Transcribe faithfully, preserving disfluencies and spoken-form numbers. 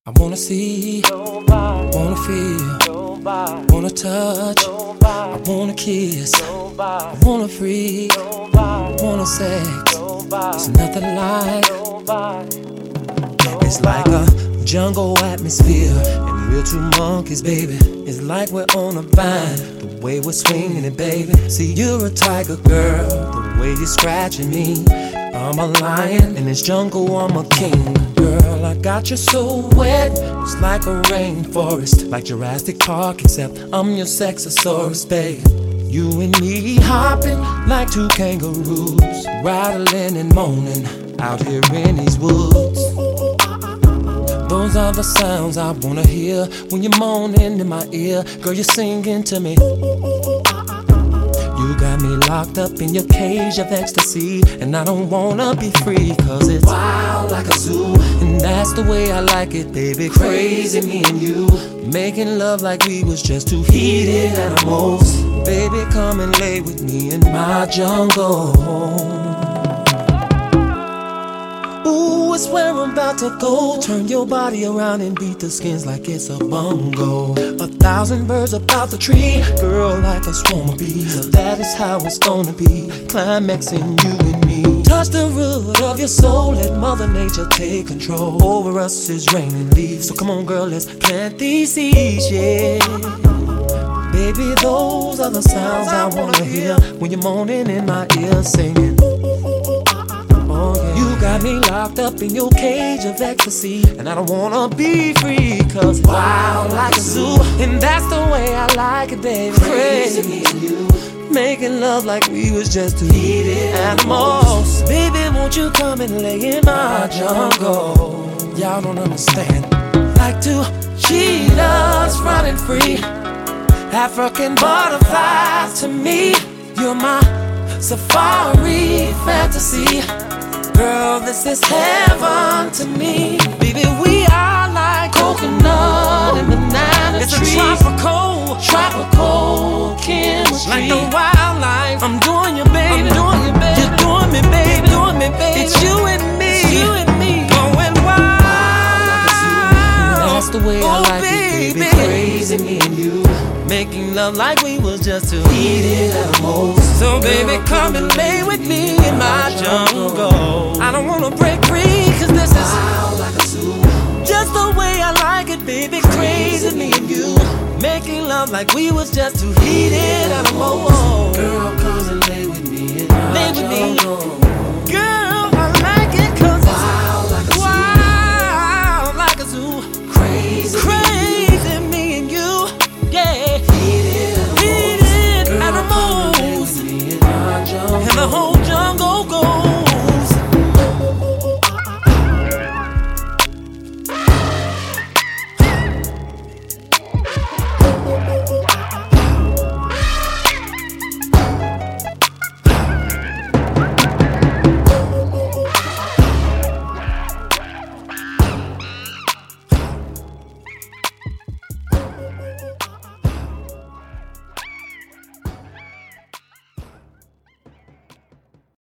I wanna see, Nobody, wanna feel, nobody, wanna touch, I nobody, wanna kiss, I nobody, wanna freak, nobody, wanna sex. It's nobody, nothing like, nobody. it's like a jungle atmosphere, and we're two monkeys, baby. It's like we're on a vine, the way we're swinging it, baby. See, you're a tiger girl, the way you're scratching me. I'm a lion, in this jungle I'm a king. Girl, I got you so wet, it's like a rainforest, like Jurassic Park, except I'm your sexosaurus, babe. You and me hopping like two kangaroos, rattling and moaning out here in these woods. Those are the sounds I wanna hear when you're moaning in my ear. Girl, you're singing to me. You got me locked up in your cage of ecstasy, and I don't wanna be free, cause it's wild like a zoo. And that's the way I like it, baby. Crazy, me and you, making love like we was just two heated animals. Baby, come and lay with me in my jungle. Ooh, it's where I'm about to go. Turn your body around and beat the skins like it's a bongo. A thousand birds about the tree, girl, like a swarm of bees. That is how it's gonna be, climaxing you and me. Touch the root of your soul, let Mother Nature take control. Over us is raining leaves, so come on girl, let's plant these seeds, yeah. Baby, those are the sounds I wanna hear when you're moaning in my ear singing. Oh, yeah. You got me locked up in your cage of ecstasy, and I don't wanna be free, cause wild like a zoo. And that's the way I like it, baby. Crazy, me and you, making love like we was just two heated animals. Baby, won't you come and lay in my jungle? Y'all don't understand. Like two cheetahs running free, African butterflies to me. You're my safari fantasy. Girl, this is heaven to me. Baby, we are like coconut and banana trees. It's a tropical, tropical chemistry. Like the wildlife, I'm doing you, baby. I'm doing you, baby. You're doing me, baby. You're doing me, baby. It's you and me. It's you and me. Going wild. That's the way I like it, baby. Crazy, me and you, making love like we was just two heated animals. So baby, come and lay with me in my jungle. I don't wanna break free, cause this is wild like a zoo. Just the way I like it, baby. Crazy, me and you, making love like we was just two heated animals. Girl, come and lay with me in my lay with jungle. Me. Girl, I like it cause it's wild like a zoo. Wild like a zoo.